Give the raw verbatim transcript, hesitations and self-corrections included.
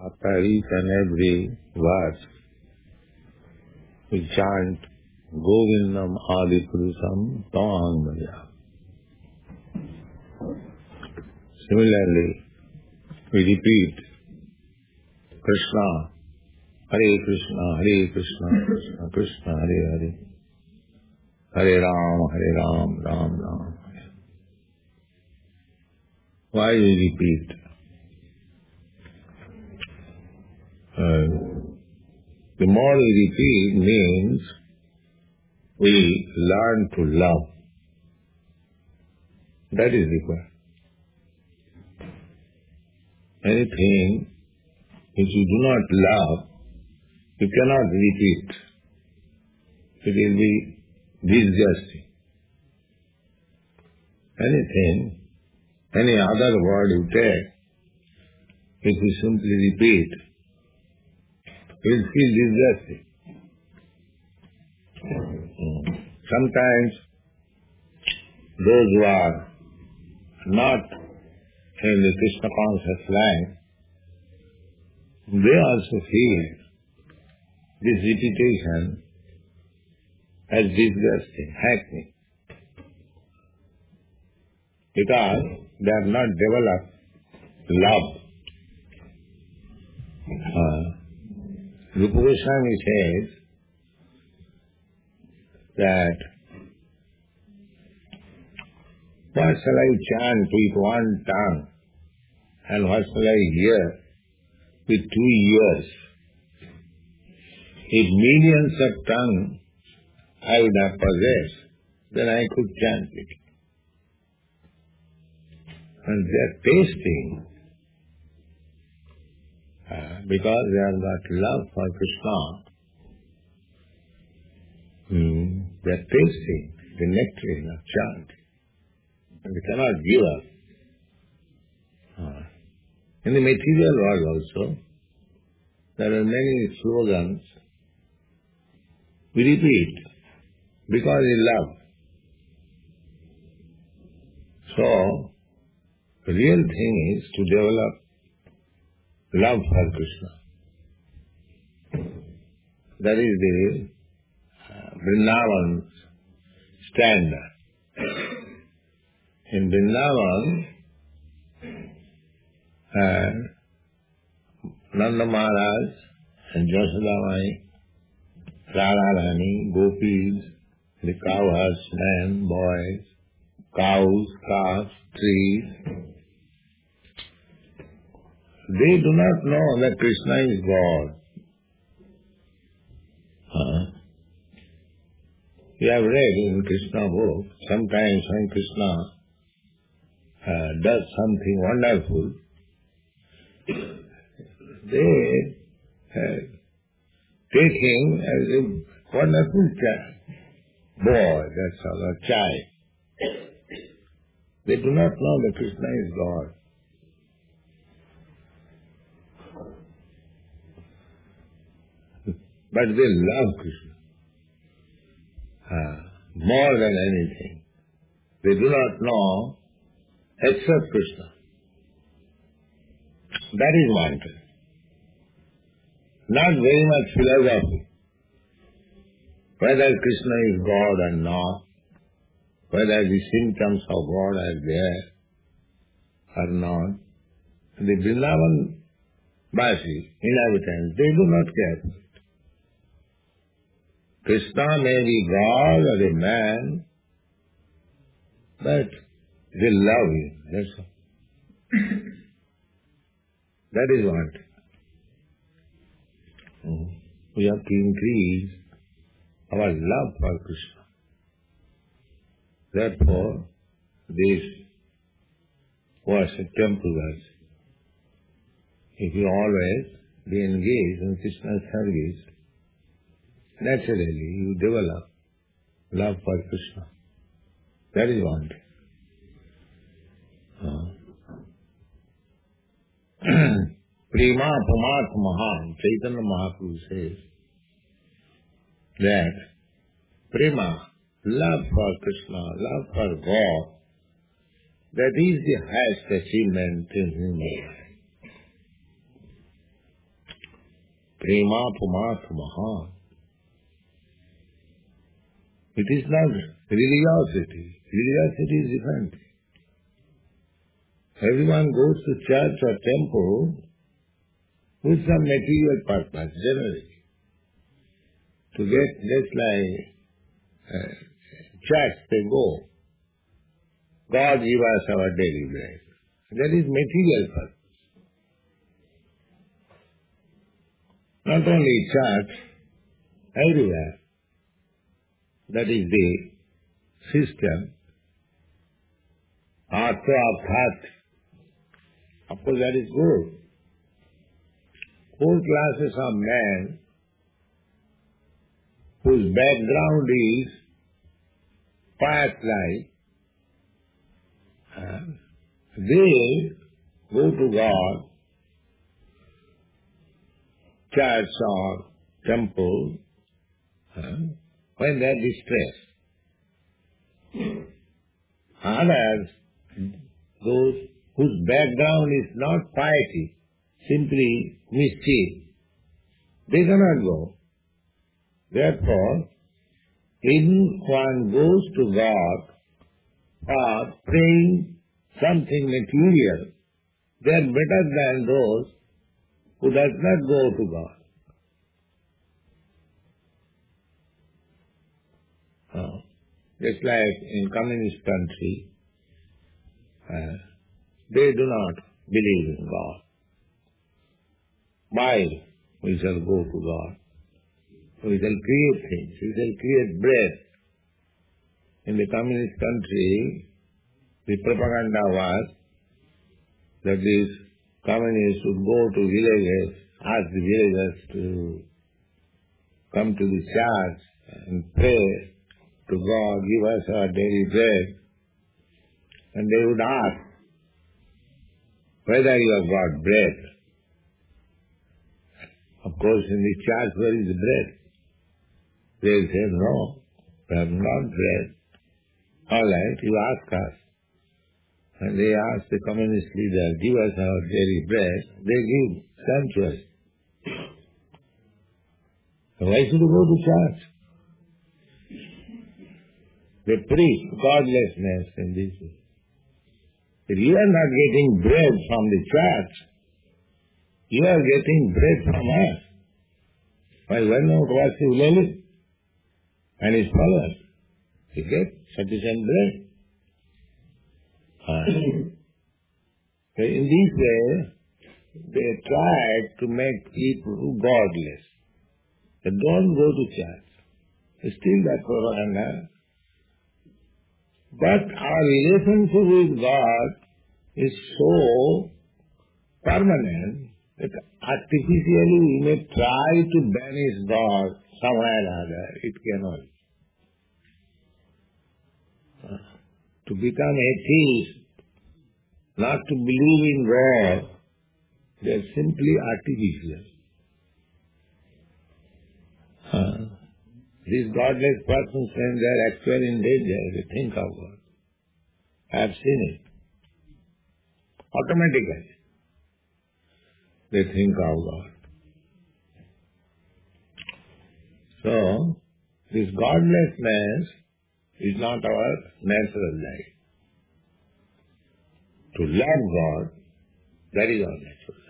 After each and every verse, we chant Govindam Adipurusam Tamaham Bhaja. Similarly, we repeat Krishna, Hare Krishna, Hare Krishna, Krishna Krishna, Hare Hare, Hare Ram, Hare Ram, Ram Ram. Why we repeat? Uh, the more we repeat means we learn to love. That is required. Anything which you do not love, you cannot repeat. It will be disgusting. Anything, any other word you take, if you simply repeat, you will feel disgusting. Sometimes those who are not in the Krishna conscious line, they also feel this repetition as disgusting, hackney, because they have not developed love. Uh, Rupa Goswami says that what shall I chant with one tongue and what shall I hear with two ears? If millions of tongues I would have possessed, then I could chant it. And they are tasting uh, because they have got love for Krishna. Mm, they are tasting the nectarine of chant. And they cannot give up. Uh, in the material world also, there are many slogans we repeat because we love. So, the real thing is to develop love for Krishna. That is the uh, Vrindavan's standard. In Vrindavan, and Nanda Maharaj and Yashoda Mai, Radharani, gopis, the cowherds, men, boys, cows, calves, trees, they do not know that Krishna is God. Huh? We have read in Krishna book, sometimes when Krishna uh, does something wonderful, they uh, take him as a wonderful child, boy, that's all, a child. They do not know that Krishna is God. But they love Krishna uh, more than anything. They do not know except Krishna. That is one thing. Not very much philosophy. Whether Krishna is God or not, whether the symptoms of God are there or not, the Vrindavan Basi, inhabitants, they do not care. Krishna may be God or a man, but they love him, that's all. That is what. Mm. We have to increase our love for Krishna. Therefore, this worship, temple worship, if you always be engaged in Krishna's service, naturally you develop love for Krishna. That is one thing. Uh. Prema Pamartha Mahan, Chaitanya Mahaprabhu says that prema, love for Krishna, love for God, that is the highest achievement in human life. Prema Pumatmaha. It is not religiosity. Religiosity is different. Everyone goes to church or temple with some material purpose, generally. To get just like uh, church, they go. God give us our daily bread. That is material purpose. Not only church, everywhere. That is the system. Artha Arthat. Of course, that is good. Four classes of men whose background is pious life, uh, they go to God, church or temple, uh, when they are distressed. Others, those whose background is not piety, simply mischief, they cannot go. Therefore, when one goes to God or praying something material, they are better than those who does not go to God. Oh. Just like in communist country, uh, they do not believe in God. Why we shall go to God? We shall create things, we shall create bread. In the communist country, the propaganda was that these communists would go to villages, ask the villagers to come to the church and pray to God, give us our daily bread. And they would ask whether you have got bread. Of course, in the church, where is the bread? They say, no, we have not bread. All right, you ask us. And they ask the communist leader, give us our daily bread. They give sumptuous. So why should you go to church? They preach godlessness in this way. If you are not getting bread from the church, you are getting bread from us. Why, why not Vasi Lalit and his followers? He get sufficient bread. Uh, so in this way, they try to make people godless. They don't go to church. They steal that propaganda. But our relationship with God is so permanent that artificially we may try to banish God somewhere or other. It cannot. Uh, to become atheist, not to believe in God, they are simply artificial. Uh, These godless persons, when they are actually in danger, they think of God. I have seen it. Automatically, they think of God. So, this godlessness is not our natural life. To love God, that is our natural life.